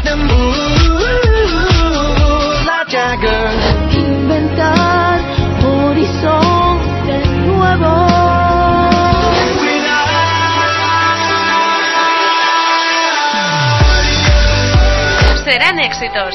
Inventar horizontes nuevos. Serán éxitos.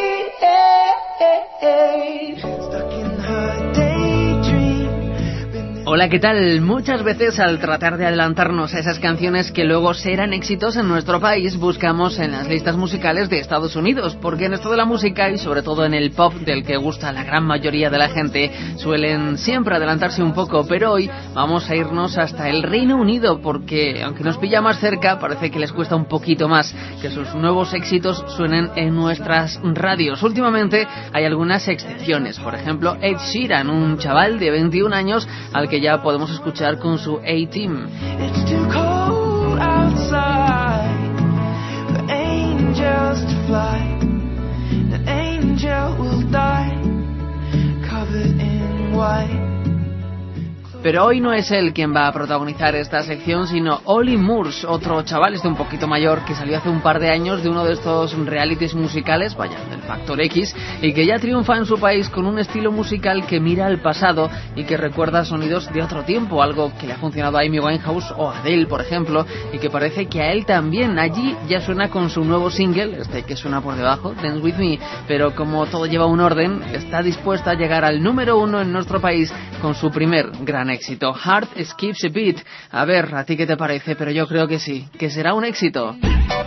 Hola, ¿qué tal? Muchas veces al tratar de adelantarnos a esas canciones que luego serán éxitos en nuestro país, buscamos en las listas musicales de Estados Unidos, porque en esto de la música y sobre todo en el pop del que gusta la gran mayoría de la gente, suelen siempre adelantarse un poco, pero hoy vamos a irnos hasta el Reino Unido, porque aunque nos pilla más cerca, parece que les cuesta un poquito más que sus nuevos éxitos suenen en nuestras radios. Últimamente hay algunas excepciones, por ejemplo Ed Sheeran, un chaval de 21 años al que ya podemos escuchar con su A-Team. It's too cold outside for angels to fly. An angel will die covered in white. Pero hoy no es él quien va a protagonizar esta sección, sino Olly Murs, otro chaval un poquito mayor que salió hace un par de años de uno de estos realities musicales, vaya, del Factor X, y que ya triunfa en su país con un estilo musical que mira al pasado y que recuerda sonidos de otro tiempo, algo que le ha funcionado a Amy Winehouse o a Adele, por ejemplo, y que parece que a él también. Allí ya suena con su nuevo single, que suena por debajo, Dance With Me, pero como todo lleva un orden, está dispuesta a llegar al número 1 en nuestro país con su primer gran éxito, Heart Skips a Beat. A ver, ¿a ti qué te parece? Pero yo creo que sí, que será un éxito.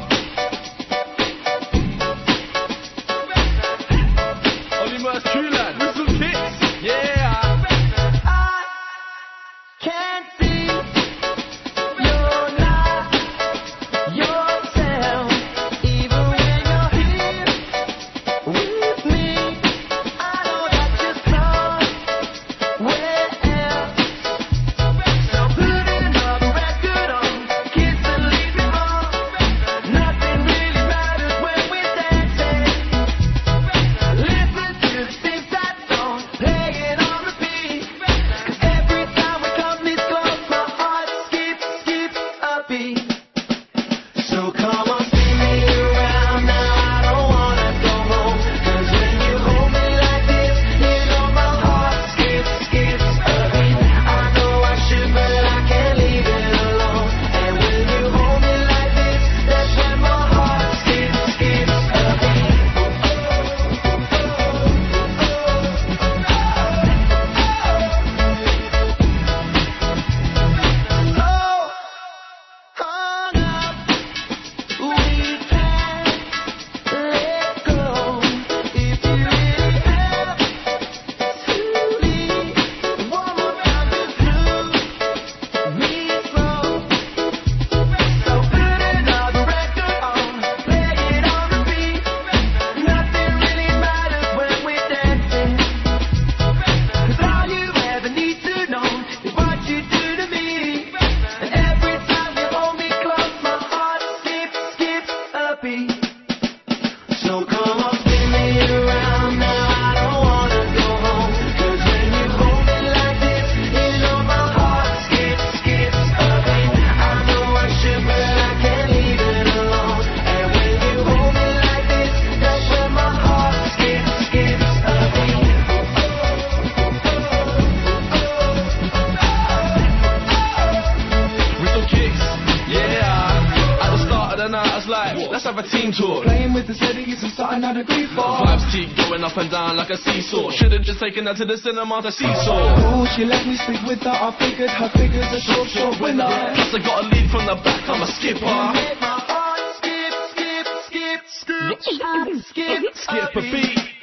Like a seesaw, should've just taken her to the cinema to seesaw. Ooh, she let me sleep with her. I figured her figure's a short winner. Plus I got a lead from the back. I'm a skipper. Skip a beat.